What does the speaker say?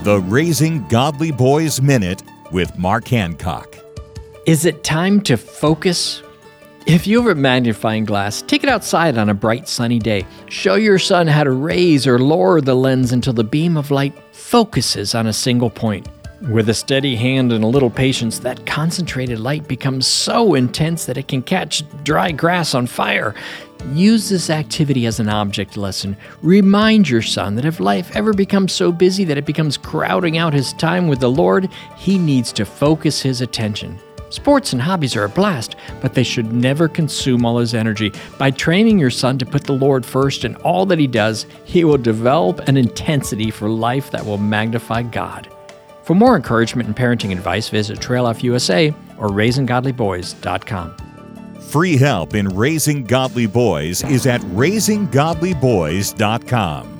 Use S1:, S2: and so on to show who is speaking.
S1: The Raising Godly Boys Minute with Mark Hancock.
S2: Is it time to focus? If you have a magnifying glass, take it outside on a bright sunny day. Show your son how to raise or lower the lens until the beam of light focuses on a single point. With a steady hand and a little patience, that concentrated light becomes so intense that it can catch dry grass on fire. Use this activity as an object lesson. Remind your son that if life ever becomes so busy that it becomes crowding out his time with the Lord, he needs to focus his attention. Sports and hobbies are a blast, but they should never consume all his energy. By training your son to put the Lord first in all that he does, he will develop an intensity for life that will magnify God. For more encouragement and parenting advice, visit Trail Life USA or RaisingGodlyBoys.com.
S1: Free help in raising godly boys is at RaisingGodlyBoys.com.